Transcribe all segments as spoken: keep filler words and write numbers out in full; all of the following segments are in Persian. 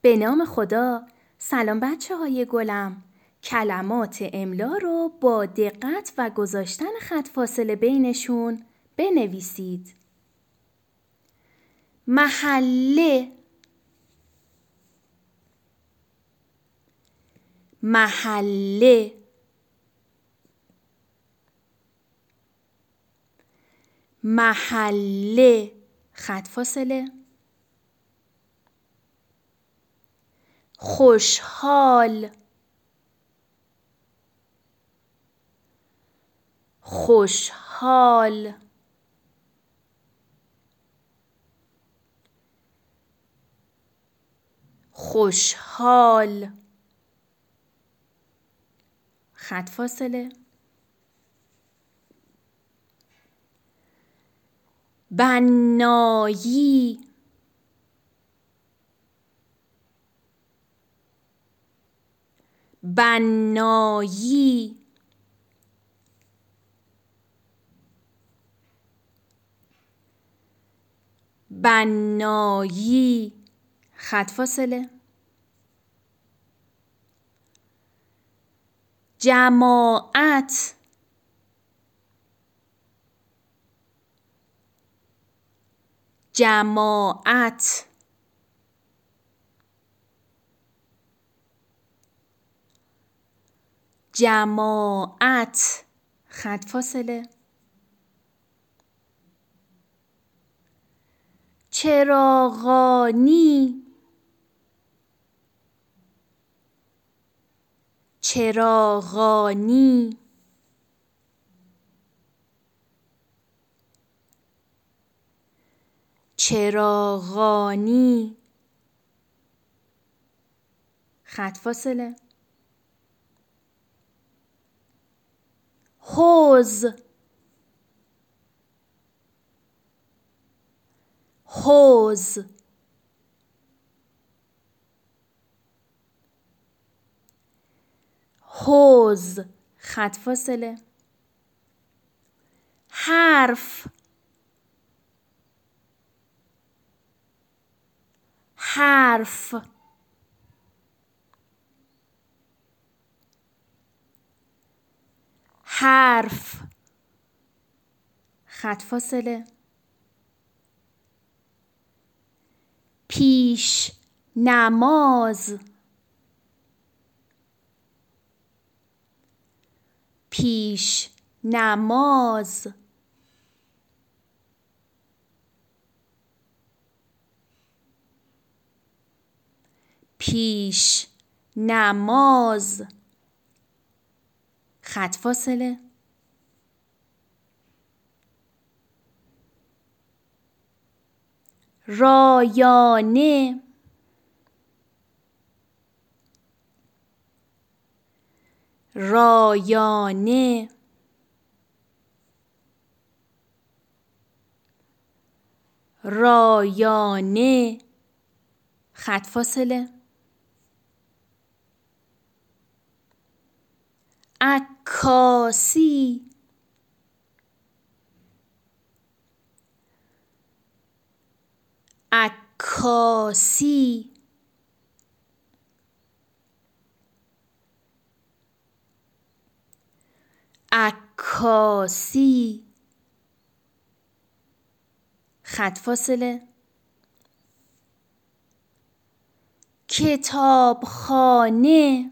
به نام خدا. سلام بچه های گلم. کلمات املا رو با دقت و گذاشتن خط فاصله بینشون بنویسید. محله، محله، محله، خط فاصله. خوشحال، خوشحال، خوشحال، خط فاصله. بنایی، بنایی، بنایی، خط فاصله. جماعت، جماعت، جماعت، خط فاصله. چراغانی، چراغانی، چراغانی، خط فاصله. حوض، حوض، حوض، خط فاصله. حرف، حرف، حرف، خط فاصله. پیش نماز، پیش نماز، پیش نماز، خط فاصله. رایانه، رایانه، رایانه، خط فاصله. عکاسی، عکاسی، عکاسی، خط فاصله. کتابخانه،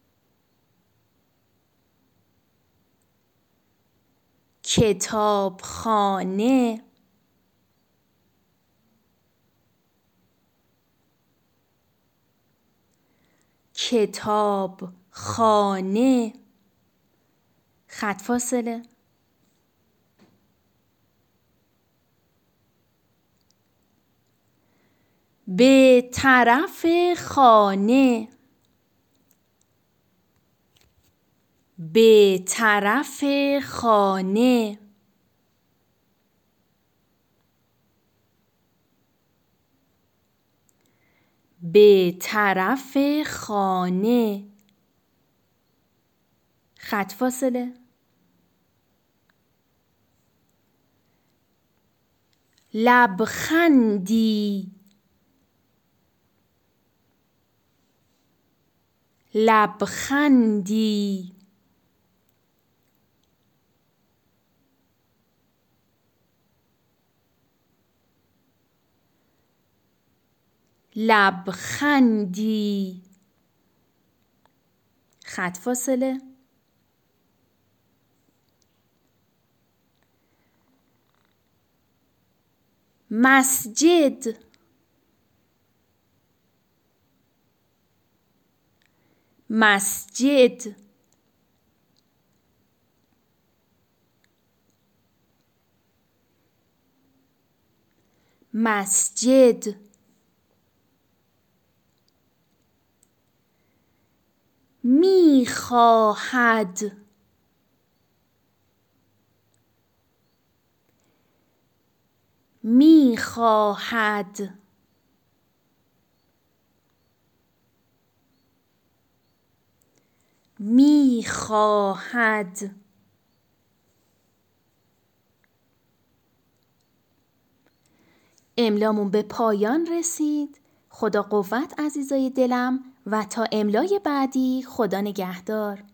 کتابخانه، کتابخانه، خط فاصله. به طرف خانه، به طرف خانه، به طرف خانه، خط فاصله. لبخندی، لبخندی لبخندی خط فاصله مسجد مسجد مسجد می خواهد می خواهد می خواهد املامون به پایان رسید. خدا قوت عزیزای دلم و تا املای بعدی خدا نگهدار.